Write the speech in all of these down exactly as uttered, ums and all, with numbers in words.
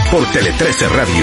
por Tele trece Radio.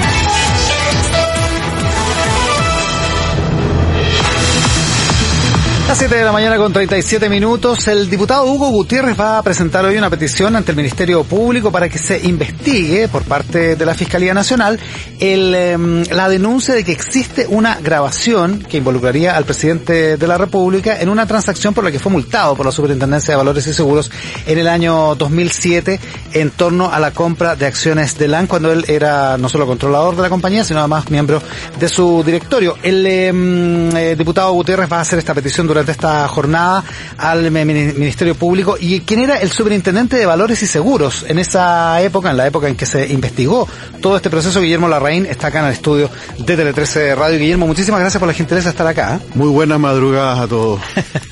A las siete de la mañana con treinta y siete minutos, el diputado Hugo Gutiérrez va a presentar hoy una petición ante el Ministerio Público para que se investigue por parte de la Fiscalía Nacional el, eh, la denuncia de que existe una grabación que involucraría al presidente de la República en una transacción por la que fue multado por la Superintendencia de Valores y Seguros en el año dos mil siete en torno a la compra de acciones de LAN, cuando él era no solo controlador de la compañía, sino además miembro de su directorio. El eh, eh, diputado Gutiérrez va a hacer esta petición durante de esta jornada al Ministerio Público. ¿Y quién era el superintendente de Valores y Seguros en esa época, en la época en que se investigó todo este proceso? Guillermo Larraín está acá en el estudio de Tele trece Radio. Guillermo, muchísimas gracias por la gentileza de estar acá, ¿eh? Muy buenas madrugadas a todos.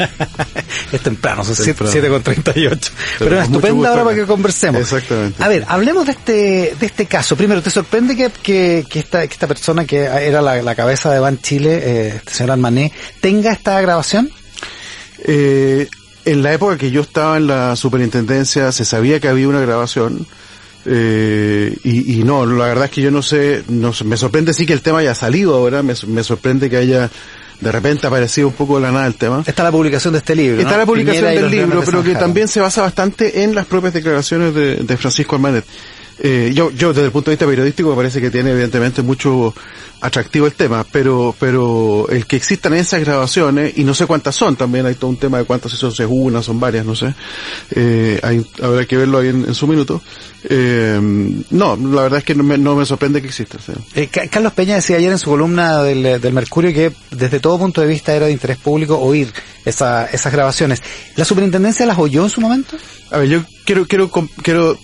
Es temprano, son siete con treinta y ocho. Pero una estupenda hora para que conversemos. Exactamente. A ver, hablemos de este de este caso. Primero, ¿te sorprende que que, que, esta, que esta persona que era la, la cabeza de Ban Chile, eh, este señor Armané, tenga esta grabación? Eh, en la época que yo estaba en la superintendencia se sabía que había una grabación, eh, y, y no, la verdad es que yo no sé, no, me sorprende sí que el tema haya salido ahora, me, me sorprende que haya de repente aparecido un poco de la nada el tema. Está la publicación de este libro, Está ¿no? la publicación Piñera del libro, pero que Jara. también se basa bastante en las propias declaraciones de, de Francisco Armanet. Eh, yo, yo desde el punto de vista periodístico me parece que tiene evidentemente mucho atractivo el tema, pero, pero el que existan esas grabaciones, y no sé cuántas son, también hay todo un tema de cuántas son, si es una, son varias, no sé, eh, hay, habrá que verlo ahí en, en su minuto. Eh, no, la verdad es que no me, no me sorprende que exista. ¿Sí? Eh, Carlos Peña decía ayer en su columna del, del Mercurio que desde todo punto de vista era de interés público oír esa, esas grabaciones. ¿La superintendencia las oyó en su momento? A ver, yo quiero, quiero, quiero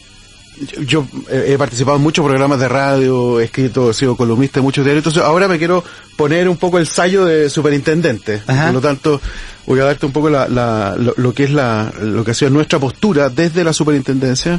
Yo he participado en muchos programas de radio, he escrito, he sido columnista de muchos diarios, entonces ahora me quiero poner un poco el sello de superintendente. Ajá. Por lo tanto, voy a darte un poco la, la, lo, lo que es la, lo que ha sido nuestra postura desde la superintendencia,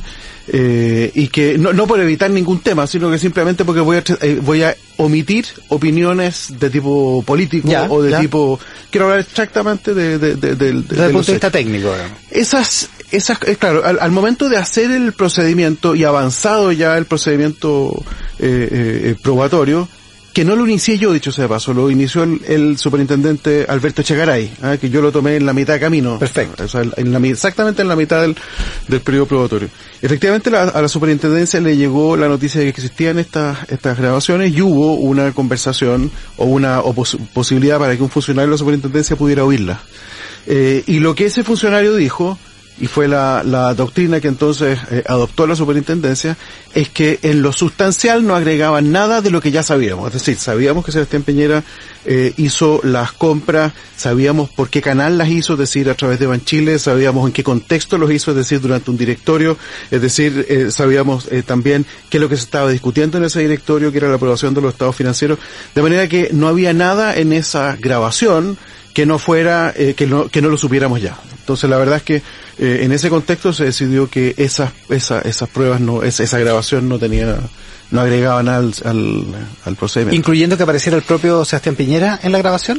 eh, y que no, no por evitar ningún tema, sino que simplemente porque voy a, eh, voy a omitir opiniones de tipo político ya, o de ya. tipo, quiero hablar exactamente de, de, de, de, de desde el punto de vista técnico. Digamos. Esas, esas, eh, claro, al, al momento de hacer el procedimiento y avanzado ya el procedimiento eh, eh, probatorio, que no lo inicié yo, dicho sea de paso, lo inició el, el superintendente Alberto Echegaray, ¿eh? que yo lo tomé en la mitad de camino. Perfecto. O sea, en la, exactamente en la mitad del, del periodo probatorio. Efectivamente, la, a la superintendencia le llegó la noticia de que existían estas, estas grabaciones y hubo una conversación o una o pos, posibilidad para que un funcionario de la superintendencia pudiera oírla. Eh, y lo que ese funcionario dijo, y fue la, la doctrina que entonces eh, adoptó la superintendencia, es que en lo sustancial no agregaban nada de lo que ya sabíamos. Es decir, sabíamos que Sebastián Piñera eh, hizo las compras, sabíamos por qué canal las hizo, es decir, a través de Banchile, sabíamos en qué contexto los hizo, es decir, durante un directorio, es decir, eh, sabíamos eh, también qué es lo que se estaba discutiendo en ese directorio, que era la aprobación de los estados financieros, de manera que no había nada en esa grabación que no fuera, eh, que no, que no lo supiéramos ya. Entonces la verdad es que eh, en ese contexto se decidió que esas, esas, esas pruebas no, esa, esa grabación no tenía, no agregaba nada al, al, al procedimiento. ¿Incluyendo que apareciera el propio Sebastián Piñera en la grabación?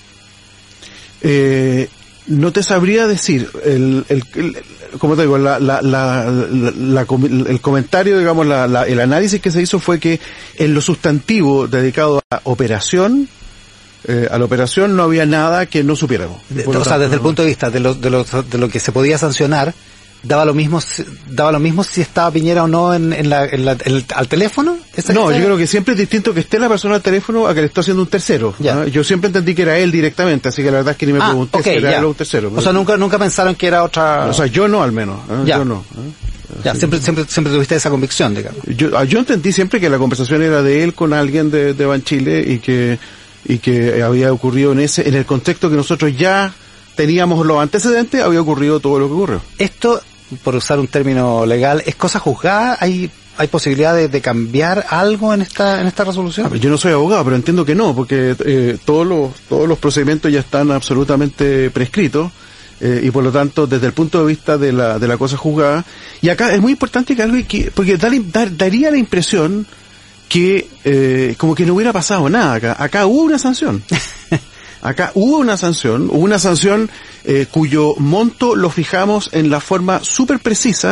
Eh, no te sabría decir, el, el, el como te digo, la, la, la, la, la el comentario, digamos, la, la, el análisis que se hizo fue que en lo sustantivo dedicado a operación, Eh, a la operación no había nada que no supiéramos. De, o sea, desde el punto de vista de lo, de lo, de lo que se podía sancionar, daba lo mismo, daba lo mismo si estaba Piñera o no en, en la, en la en el, al teléfono. No, yo creo que siempre es distinto que esté la persona al teléfono a que le esté haciendo un tercero. ¿no? Yo siempre entendí que era él directamente, así que la verdad es que ni me ah, pregunté okay, si era ya. él o un tercero. O sea, nunca, nunca pensaron que era otra. O sea, yo no al menos. ¿eh? Yo no. ¿eh? Ya, siempre, siempre, siempre tuviste esa convicción, digamos. Yo, yo entendí siempre que la conversación era de él con alguien de, de Banchile y que y que había ocurrido en ese, en el contexto que nosotros ya teníamos los antecedentes, había ocurrido todo lo que ocurrió. Esto, por usar un término legal, ¿es cosa juzgada? ¿Hay, hay posibilidad de, de cambiar algo en esta, en esta resolución? Yo no soy abogado, pero entiendo que no, porque eh, todos los, todos los procedimientos ya están absolutamente prescritos, eh, y por lo tanto, desde el punto de vista de la, de la cosa juzgada, y acá es muy importante que algo que, porque da, da, daría la impresión que eh, como que no hubiera pasado nada acá. Acá hubo una sanción. Acá hubo una sanción, hubo una sanción eh, cuyo monto lo fijamos en la forma súper precisa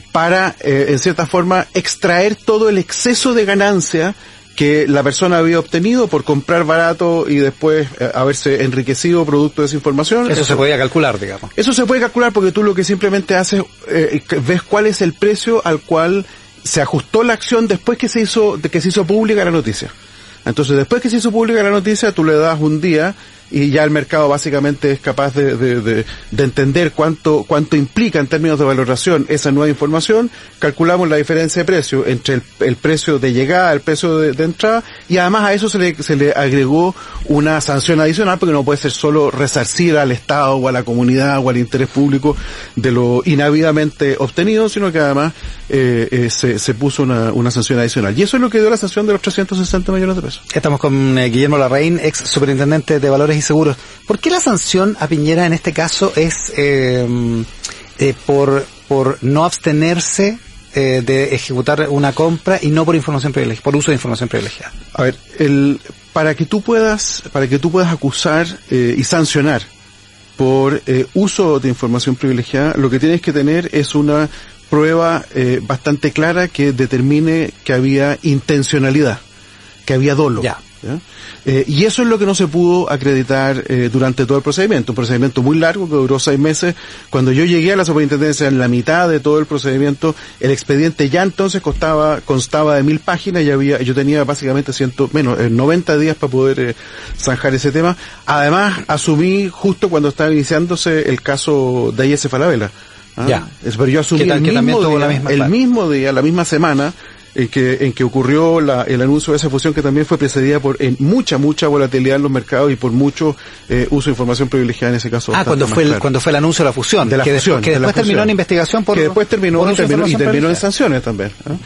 para, eh, en cierta forma, extraer todo el exceso de ganancia que la persona había obtenido por comprar barato y después eh, haberse enriquecido producto de esa información. Eso, eso se podía calcular, digamos. Eso se puede calcular porque tú lo que simplemente haces, eh, ves cuál es el precio al cual se ajustó la acción después que se hizo, de que se hizo pública la noticia. Entonces, después que se hizo pública la noticia, tú le das un día y ya el mercado básicamente es capaz de, de, de, de entender cuánto, cuánto implica en términos de valoración esa nueva información. Calculamos la diferencia de precio entre el, el precio de llegada, el precio de, de entrada, y además a eso se le, se le agregó una sanción adicional, porque no puede ser solo resarcir al Estado o a la comunidad o al interés público de lo inhabidamente obtenido, sino que además eh, eh, se, se puso una, una sanción adicional. Y eso es lo que dio la sanción de los trescientos sesenta millones de pesos. Estamos con eh, Guillermo Larraín, ex superintendente de Valores y Seguros. ¿Por qué la sanción a Piñera en este caso es eh, eh, por por no abstenerse eh, de ejecutar una compra y no por información privilegiada, por uso de información privilegiada? A ver, el para que tú puedas para que tú puedas acusar eh, y sancionar por eh, uso de información privilegiada, lo que tienes que tener es una prueba eh, bastante clara que determine que había intencionalidad, que había dolo. Ya. ¿Ya? Eh, y eso es lo que no se pudo acreditar eh, durante todo el procedimiento, un procedimiento muy largo que duró seis meses. Cuando yo llegué a la superintendencia, en la mitad de todo el procedimiento, el expediente ya entonces costaba, constaba de mil páginas y había, yo tenía básicamente ciento, menos, eh, noventa días para poder eh, zanjar ese tema. Además, asumí justo cuando estaba iniciándose el caso de I S Falabella. ¿ah? Ya. Es, pero yo asumí tal, el, mismo día, la misma, el claro. mismo día, la misma semana, en que, en que ocurrió la, el anuncio de esa fusión, que también fue precedida por en mucha, mucha volatilidad en los mercados y por mucho eh, uso de información privilegiada en ese caso. Ah, cuando fue, el, claro. cuando fue el anuncio de la fusión. De la que fusión. Después, que de después la terminó fusión. en investigación por... Que después terminó, por terminó y terminó en sanciones también. ¿eh?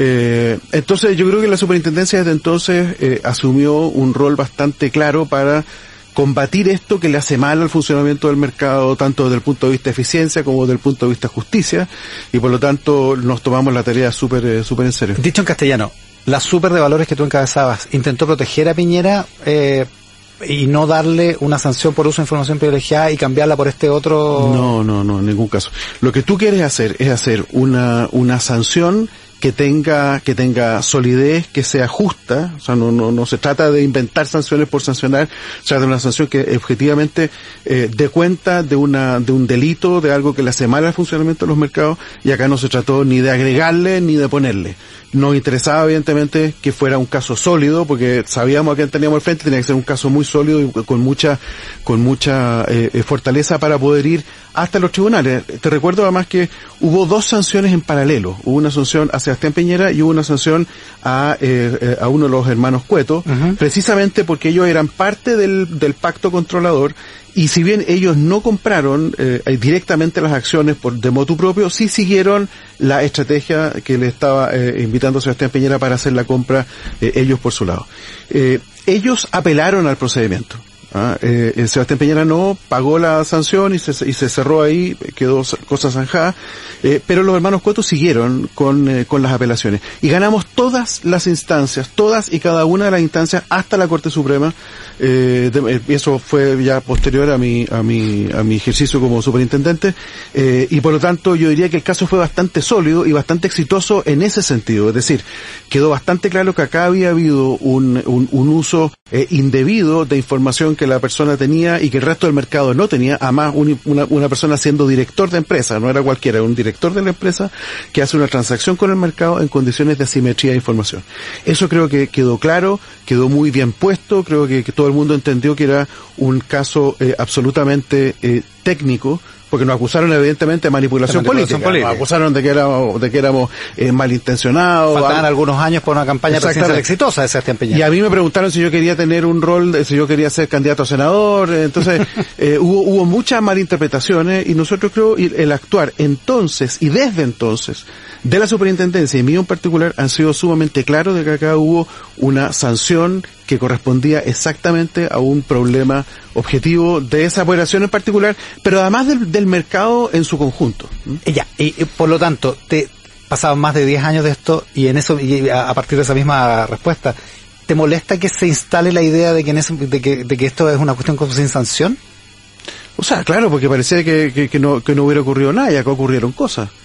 Eh, entonces yo creo que la superintendencia desde entonces eh, asumió un rol bastante claro para combatir esto que le hace mal al funcionamiento del mercado, tanto desde el punto de vista de eficiencia como desde el punto de vista de justicia, y por lo tanto nos tomamos la tarea súper eh, súper en serio. Dicho en castellano, la super de valores que tú encabezabas intentó proteger a Piñera eh, y no darle una sanción por uso de información privilegiada y cambiarla por este otro... No, no, no, en ningún caso. Lo que tú quieres hacer es hacer una una sanción que tenga que tenga solidez, que sea justa. O sea, no no no se trata de inventar sanciones por sancionar, se trata de una sanción que objetivamente eh, dé cuenta de una de un delito, de algo que le hace mal al funcionamiento de los mercados, y acá no se trató ni de agregarle ni de ponerle. Nos interesaba evidentemente que fuera un caso sólido, porque sabíamos a quién teníamos al frente, tenía que ser un caso muy sólido y con mucha con mucha eh, fortaleza para poder ir hasta los tribunales. Te recuerdo además que hubo dos sanciones en paralelo. Hubo una sanción a Sebastián Piñera y hubo una sanción a eh, a uno de los hermanos Cueto, uh-huh. precisamente porque ellos eran parte del del pacto controlador. Y si bien ellos no compraron eh, directamente las acciones por de motu propio, sí siguieron la estrategia que le estaba eh, invitando a Sebastián Piñera para hacer la compra eh, ellos por su lado. Eh, ellos apelaron al procedimiento. ¿ah? Eh, Sebastián Piñera no pagó la sanción y se, y se cerró ahí, quedó cosa zanjada, eh, pero los hermanos Cueto siguieron con, eh, con las apelaciones. Y ganamos todas las instancias, todas y cada una de las instancias hasta la Corte Suprema. Eh, de, eso fue ya posterior a mi a mi a mi ejercicio como superintendente, eh, y por lo tanto yo diría que el caso fue bastante sólido y bastante exitoso en ese sentido. Es decir, quedó bastante claro que acá había habido un un, un uso eh, indebido de información que la persona tenía y que el resto del mercado no tenía. Además, un, una, una persona siendo director de empresa, no era cualquiera, era un director de la empresa que hace una transacción con el mercado en condiciones de asimetría de información. Eso creo que quedó claro, quedó muy bien puesto. Creo que, que todo el mundo entendió que era un caso eh, absolutamente eh, técnico, porque nos acusaron evidentemente de manipulación, manipulación política, política. Nos acusaron de que éramos, de que éramos eh, malintencionados. Faltaban a... algunos años por una campaña presidencial exitosa de Sebastián Piñera. Y a mí me preguntaron si yo quería tener un rol, si yo quería ser candidato a senador. Entonces eh, hubo, hubo muchas malinterpretaciones, y nosotros creo el actuar entonces y desde entonces de la superintendencia y mío en particular han sido sumamente claros de que acá hubo una sanción que correspondía exactamente a un problema objetivo de esa operación en particular, pero además del, del mercado en su conjunto. ¿Mm? Ya, y, y por lo tanto, te pasaban más de diez años de esto, y en eso, y a, a partir de esa misma respuesta, ¿te molesta que se instale la idea de que, en ese, de que, de que esto es una cuestión como sin sanción? O sea, claro, porque parecía que, que, que no, que no hubiera ocurrido nada, y acá ocurrieron cosas.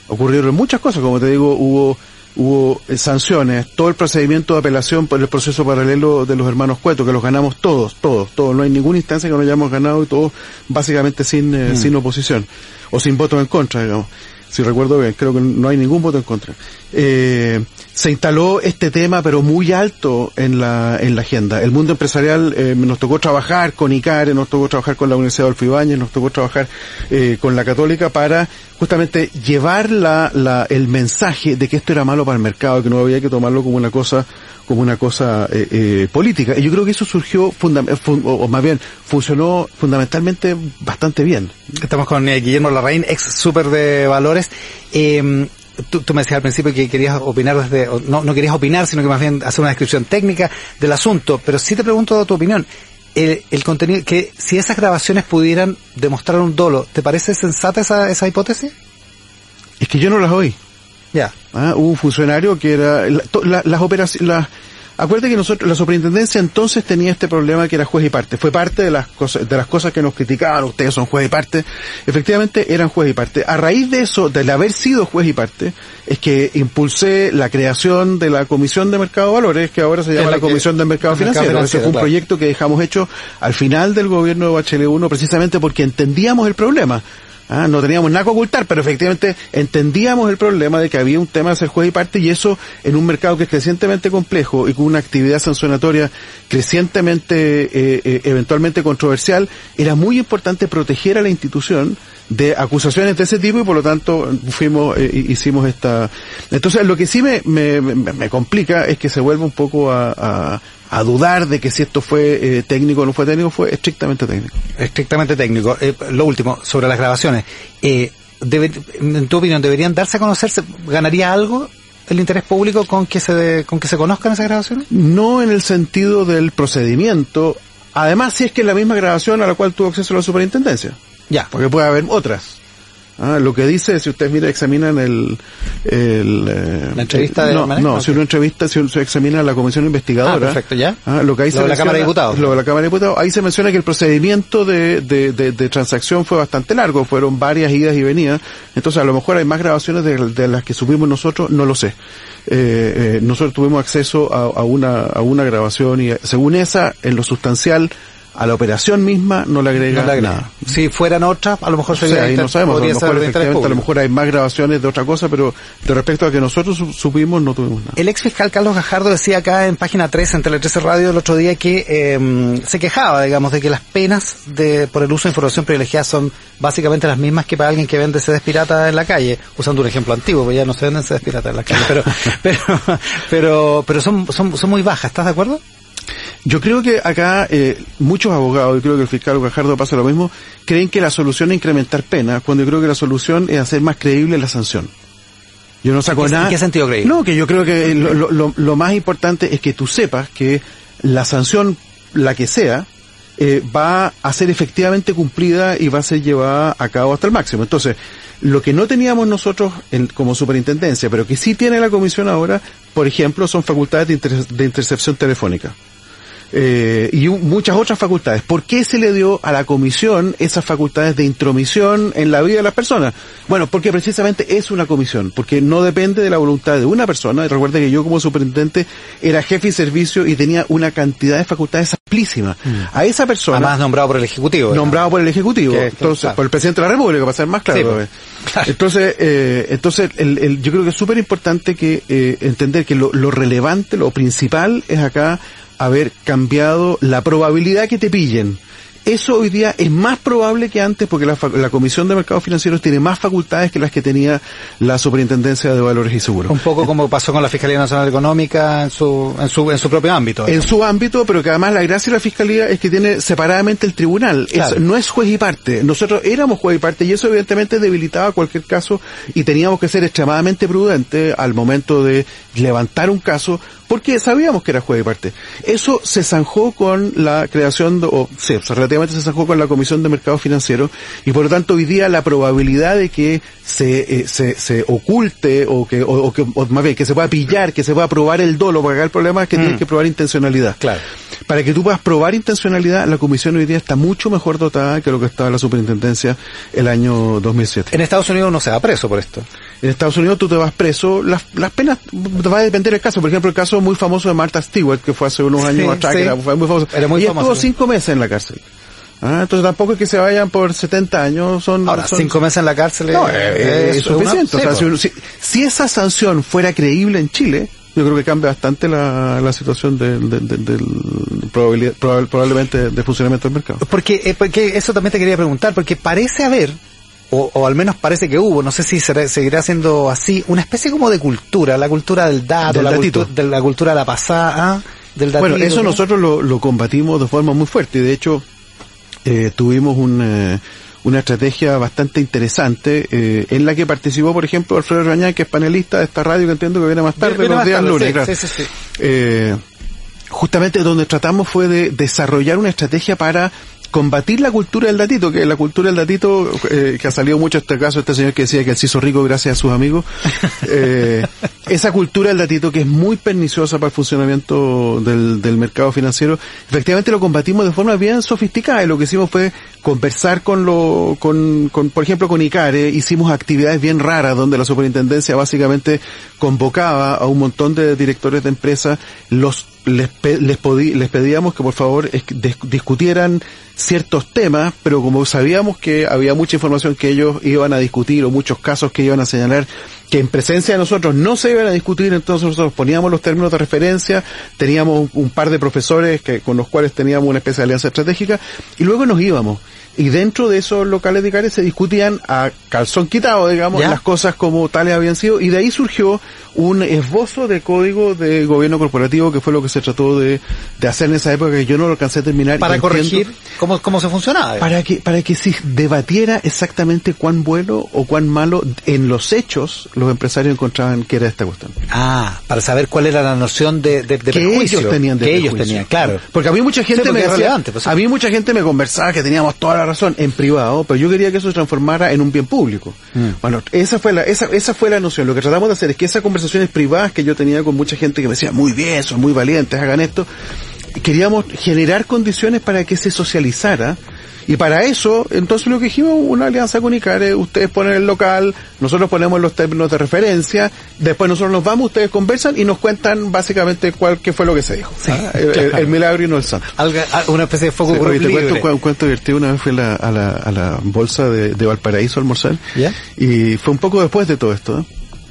ocurrieron muchas cosas, como te digo, hubo hubo eh, sanciones, todo el procedimiento de apelación por el proceso paralelo de los hermanos Cueto, que los ganamos todos, todos, todos, no hay ninguna instancia que no hayamos ganado y todos básicamente sin eh, mm. sin oposición, o sin voto en contra, digamos. Si recuerdo bien, creo que no hay ningún voto en contra. Eh, se instaló este tema, pero muy alto en la en la agenda. El mundo empresarial, eh, nos tocó trabajar con ICARE, nos tocó trabajar con la Universidad Adolfo Ibáñez, nos tocó trabajar eh, con la Católica para justamente llevar la, la, el mensaje de que esto era malo para el mercado, que no había que tomarlo como una cosa como una cosa eh, eh, política. Y yo creo que eso surgió, fundam- fun- o, o más bien, funcionó fundamentalmente bastante bien. Estamos con eh, Guillermo Larraín, ex súper de Valores. Eh, tú, tú me decías al principio que querías opinar desde, no, no querías opinar, sino que más bien hacer una descripción técnica del asunto, pero sí te pregunto tu opinión. El, el contenido, que si esas grabaciones pudieran demostrar un dolo, ¿te parece sensata esa, esa hipótesis? Es que yo no las oí. Ya. Ah, hubo un funcionario que era, la, la, las operaciones, las, acuérdate que nosotros, la superintendencia entonces tenía este problema que era juez y parte, fue parte de las cosas, de las cosas que nos criticaban, ustedes son juez y parte, efectivamente eran juez y parte. A raíz de eso, de haber sido juez y parte, es que impulsé la creación de la Comisión de Mercado de Valores, que ahora se llama la, la Comisión del Mercado Financiero. Mercado Financiero. Ese fue un claro. proyecto que dejamos hecho al final del gobierno de Bachelet uno, precisamente porque entendíamos el problema. Ah, no teníamos nada que ocultar, pero efectivamente entendíamos el problema de que había un tema de ser juez y parte, y eso en un mercado que es crecientemente complejo y con una actividad sancionatoria crecientemente, eh, eh, eventualmente controversial, era muy importante proteger a la institución de acusaciones de ese tipo, y por lo tanto fuimos, eh, hicimos esta... Entonces lo que sí me, me, me, me complica es que se vuelva un poco a, a a dudar de que si esto fue eh, técnico o no fue técnico, fue estrictamente técnico. Estrictamente técnico. Eh, lo último, sobre las grabaciones. Eh, debe, en tu opinión, ¿deberían darse a conocerse? ¿Ganaría algo el interés público con que se de, con que se conozcan esas grabaciones? No en el sentido del procedimiento. Además, si es que es la misma grabación a la cual tuvo acceso la superintendencia. Ya. Porque puede haber otras. Ah, lo que dice, si ustedes mira, examinan el, el eh, la entrevista de no, no, okay. si uno entrevista, si uno examina la comisión investigadora, ah, perfecto, ya. Ah, lo que ahí lo se de la menciona, Cámara de Diputados, lo de la Cámara de Diputados, ahí se menciona que el procedimiento de, de, de, de transacción fue bastante largo, fueron varias idas y venidas, entonces a lo mejor hay más grabaciones de, de las que subimos nosotros, no lo sé. Eh, eh, nosotros tuvimos acceso a, a una, a una grabación y según esa, en lo sustancial, a la operación misma no le agrega, no le agrega nada. Si fueran otras, a lo mejor sería, o sea, ahí no sabemos, a lo mejor, efectivamente, a lo mejor hay más grabaciones de otra cosa, pero de respecto a que nosotros supimos, no tuvimos nada. El ex fiscal Carlos Gajardo decía acá en página tres, en Tele trece Radio, el otro día, que eh, se quejaba, digamos, de que las penas de por el uso de información privilegiada son básicamente las mismas que para alguien que vende C Ds pirata en la calle, usando un ejemplo antiguo, porque ya no se venden C Ds pirata en la calle, pero pero pero pero son son son muy bajas, ¿estás de acuerdo? Yo creo que acá eh, muchos abogados, y creo que el fiscal Gajardo pasa lo mismo, creen que la solución es incrementar penas, cuando yo creo que la solución es hacer más creíble la sanción. Yo no saco nada. ¿En qué sentido creíble? No, que yo creo que lo, lo, lo más importante es que tú sepas que la sanción, la que sea, eh, va a ser efectivamente cumplida y va a ser llevada a cabo hasta el máximo. Entonces, lo que no teníamos nosotros en, como superintendencia, pero que sí tiene la comisión ahora, por ejemplo, son facultades de, inter, de intercepción telefónica. Eh, y un, muchas otras facultades. ¿Por qué se le dio a la comisión esas facultades de intromisión en la vida de las personas? Bueno, porque precisamente es una comisión, porque no depende de la voluntad de una persona. Recuerda que yo como superintendente era jefe de servicio y tenía una cantidad de facultades amplísimas. Mm. A esa persona... Además nombrado por el Ejecutivo. Nombrado ¿no? por el Ejecutivo. Que, entonces, claro. por el Presidente de la República, para ser más claro. Sí, pues, claro. Entonces, eh, entonces el, el, yo creo que es súper importante que eh, entender que lo, lo relevante, lo principal es acá haber cambiado la probabilidad que te pillen. Eso hoy día es más probable que antes porque la, la Comisión de Mercados Financieros tiene más facultades que las que tenía la Superintendencia de Valores y Seguros. Un poco como pasó con la Fiscalía Nacional Económica en su en su en su propio ámbito. En su ámbito, pero que además la gracia de la Fiscalía es que tiene separadamente el tribunal. Claro. Es, no es juez y parte. Nosotros éramos juez y parte y eso evidentemente debilitaba cualquier caso y teníamos que ser extremadamente prudentes al momento de levantar un caso porque sabíamos que era juez y parte. Eso se zanjó con la creación, de, o sí, o sea, relativamente se zanjó con la Comisión de Mercados Financieros y por lo tanto hoy día la probabilidad de que se eh, se, se oculte o que o, o que o más bien que se pueda pillar, que se pueda probar el dolo, porque acá el problema es que mm. tienes que probar intencionalidad. Claro. Para que tú puedas probar intencionalidad, la Comisión hoy día está mucho mejor dotada que lo que estaba la Superintendencia el año dos mil siete. En Estados Unidos no se va preso por esto. En Estados Unidos tú te vas preso, las, las penas, va a depender del caso. Por ejemplo, el caso muy famoso de Martha Stewart, que fue hace unos años sí, atrás, sí. que era, fue muy famoso. Era muy y famoso. estuvo cinco meses en la cárcel. Ah, entonces tampoco es que se vayan por setenta años, son... Ahora, son, cinco meses en la cárcel no, es, es, es suficiente. Una, o sea, si, si esa sanción fuera creíble en Chile, yo creo que cambia bastante la, la situación del, del, del, del probabilidad, probable, probablemente del funcionamiento del mercado. Porque, eh, porque eso también te quería preguntar, porque parece haber, o, o al menos parece que hubo, no sé si será, seguirá siendo así, una especie como de cultura, la cultura del dato, del la, datito. cultu, de la cultura de la pasada, ¿ah? del datito. Bueno, eso nosotros lo, lo combatimos de forma muy fuerte, y de hecho, eh, tuvimos un... Eh, una estrategia bastante interesante, eh, en la que participó, por ejemplo, Alfredo Rañán, que es panelista de esta radio, que entiendo que viene más tarde, viene los más días tarde, lunes, sí, claro. Sí, sí, sí. Eh, justamente donde tratamos fue de desarrollar una estrategia para combatir la cultura del datito, que la cultura del datito, eh, que ha salido mucho este caso, este señor que decía que él se hizo rico gracias a sus amigos, eh, esa cultura del datito que es muy perniciosa para el funcionamiento del, del mercado financiero, efectivamente lo combatimos de forma bien sofisticada, y lo que hicimos fue conversar con lo, con, con, por ejemplo, con ICARE, hicimos actividades bien raras donde la superintendencia básicamente convocaba a un montón de directores de empresas, los les, pe, les, podí, les pedíamos que por favor es, des, discutieran ciertos temas, pero como sabíamos que había mucha información que ellos iban a discutir o muchos casos que iban a señalar que en presencia de nosotros no se iban a discutir, entonces nosotros poníamos los términos de referencia, teníamos un, un par de profesores que con los cuales teníamos una especie de alianza estratégica, y luego nos íbamos. Y dentro de esos locales de ICARE se discutían a calzón quitado, digamos, ¿ya? Las cosas como tales habían sido, y de ahí surgió un esbozo de código de gobierno corporativo, que fue lo que se trató de, de hacer en esa época, que yo no lo alcancé a terminar. Para corregir cómo, cómo se funcionaba. Para que, para que se debatiera exactamente cuán bueno o cuán malo en los hechos los empresarios encontraban que era esta cuestión. Ah, para saber cuál era la noción de, de, de que perjuicio. ellos tenían de que perjuicio. ellos tenían, claro. Porque a mí mucha gente sí, me decía, pues, a mí mucha gente me conversaba que teníamos toda la razón en privado, pero yo quería que eso se transformara en un bien público. Mm. Bueno, esa fue la, esa, esa fue la noción. Lo que tratamos de hacer es que esas conversaciones privadas que yo tenía con mucha gente que me decía, muy bien, son muy valientes, hagan esto, queríamos generar condiciones para que se socializara. Y para eso, entonces lo que dijimos, una alianza con ICARE, ustedes ponen el local, nosotros ponemos los términos de referencia, después nosotros nos vamos, ustedes conversan y nos cuentan básicamente cuál qué fue lo que se dijo. Sí, ¿ah? el, claro. el, el milagro y no el santo. Algo, una especie de foco sí, por te libre. cuento un cuento divertido. Una vez fui a la, a la, a la bolsa de, de Valparaíso a almorzar, ¿ya? Y fue un poco después de todo esto, ¿eh?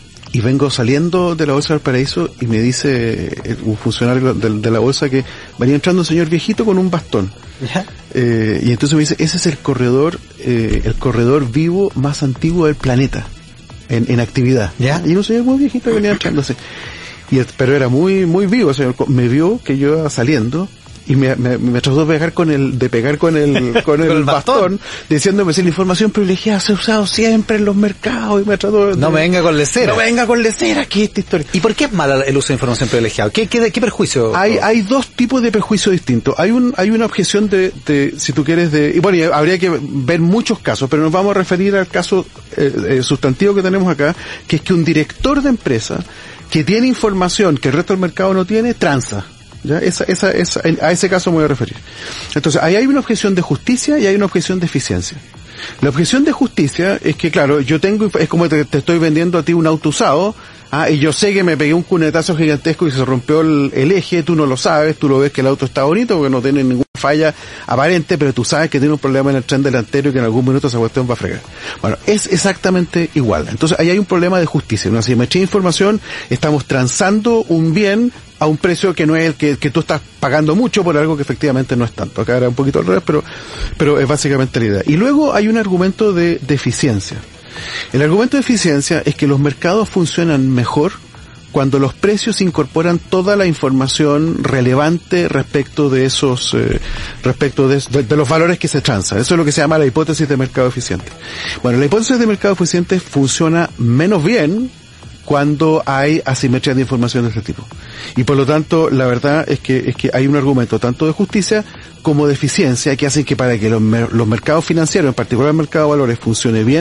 Y vengo saliendo de la bolsa del Paraíso y me dice un funcionario de, de la bolsa que venía entrando un señor viejito con un bastón. ¿Ya? Eh, y entonces me dice, ese es el corredor, eh, el corredor vivo más antiguo del planeta, en, en actividad. ¿Ya? Y un señor muy viejito venía entrándose. Y, pero era muy, muy vivo, el señor. Me vio que yo iba saliendo, y me, me, me trató de pegar con el, de pegar con el, con el, el bastón, bastón, diciéndome si la información privilegiada se ha usado siempre en los mercados, y me trató de, no me venga con lecera. No venga con lecera, aquí esta historia. ¿Y por qué es mala el uso de información privilegiada? ¿Qué, qué, qué perjuicio? Hay, hay dos tipos de perjuicios distintos. Hay un, hay una objeción de, de, si tú quieres, de, y bueno, y habría que ver muchos casos, pero nos vamos a referir al caso eh, eh, sustantivo que tenemos acá, que es que un director de empresa que tiene información que el resto del mercado no tiene, tranza. ¿Ya? Esa, esa, esa, a ese caso me voy a referir. Entonces, ahí hay una objeción de justicia y hay una objeción de eficiencia. La objeción de justicia es que, claro, yo tengo, es como te, te estoy vendiendo a ti un auto usado, ah, y yo sé que me pegué un cunetazo gigantesco y se rompió el, el eje, tú no lo sabes, tú lo ves que el auto está bonito porque no tiene ninguna falla aparente, pero tú sabes que tiene un problema en el tren delantero y que en algún minuto esa cuestión va a fregar. Bueno, es exactamente igual. Entonces, ahí hay un problema de justicia, una asimetría de información, estamos transando un bien a un precio que no es el que, que tú estás pagando mucho por algo que efectivamente no es tanto. Acá era un poquito al revés, pero, pero es básicamente la idea. Y luego hay un argumento de, de eficiencia. El argumento de eficiencia es que los mercados funcionan mejor cuando los precios incorporan toda la información relevante respecto de esos, eh, respecto de, de, de los valores que se transan. Eso es lo que se llama la hipótesis de mercado eficiente. Bueno, la hipótesis de mercado eficiente funciona menos bien cuando hay asimetría de información de este tipo. Y por lo tanto, la verdad es que es que hay un argumento tanto de justicia como de eficiencia que hacen que para que los, mer- los mercados financieros, en particular el mercado de valores, funcione bien,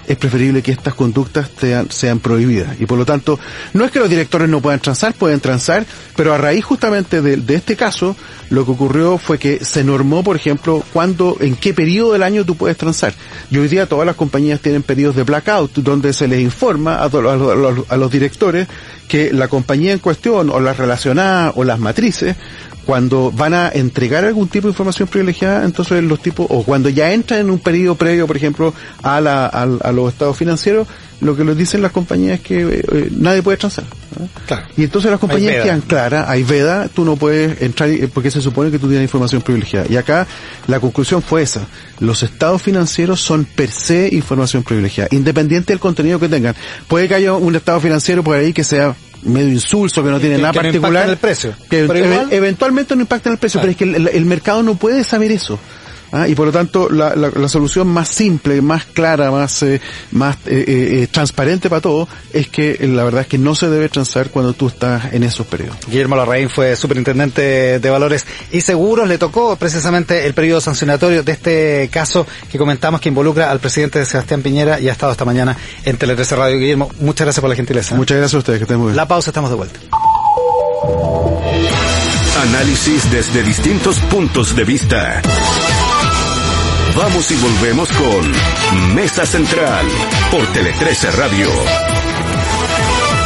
es preferible que estas conductas sean, sean prohibidas. Y por lo tanto, no es que los directores no puedan transar, pueden transar, pero a raíz justamente de, de este caso, lo que ocurrió fue que se normó, por ejemplo, cuándo, en qué periodo del año tú puedes transar. Y hoy día todas las compañías tienen periodos de blackout, donde se les informa a, to- a, los, a los directores que la compañía en cuestión, o las relacionadas, o las matrices, cuando van a entregar algún tipo de información privilegiada, entonces los tipos, o cuando ya entran en un periodo previo, por ejemplo, a la, a, a los estados financieros, lo que les dicen las compañías es que eh, nadie puede transar, ¿no? Claro. Y entonces las compañías quedan claras, hay veda, tú no puedes entrar porque se supone que tú tienes información privilegiada. Y acá la conclusión fue esa: los estados financieros son per se información privilegiada, independiente del contenido que tengan. Puede que haya un estado financiero por ahí que sea medio insulso, que no tiene que, nada que particular, no impacta en el precio. que Pero igual, e- eventualmente no impacta en el precio, claro. pero es que el, el mercado no puede saber eso. ¿Ah? Y por lo tanto, la, la, la solución más simple, más clara, más eh, más eh, eh, transparente para todos, es que eh, la verdad es que no se debe transar cuando tú estás en esos periodos. Guillermo Larraín fue superintendente de Valores y Seguros. Le tocó precisamente el periodo sancionatorio de este caso que comentamos, que involucra al presidente Sebastián Piñera y ha estado esta mañana en Tele trece Radio. Guillermo, muchas gracias por la gentileza. Muchas gracias a ustedes, que estén muy bien. La pausa, estamos de vuelta. Análisis desde distintos puntos de vista. Vamos y volvemos con Mesa Central por Tele trece Radio.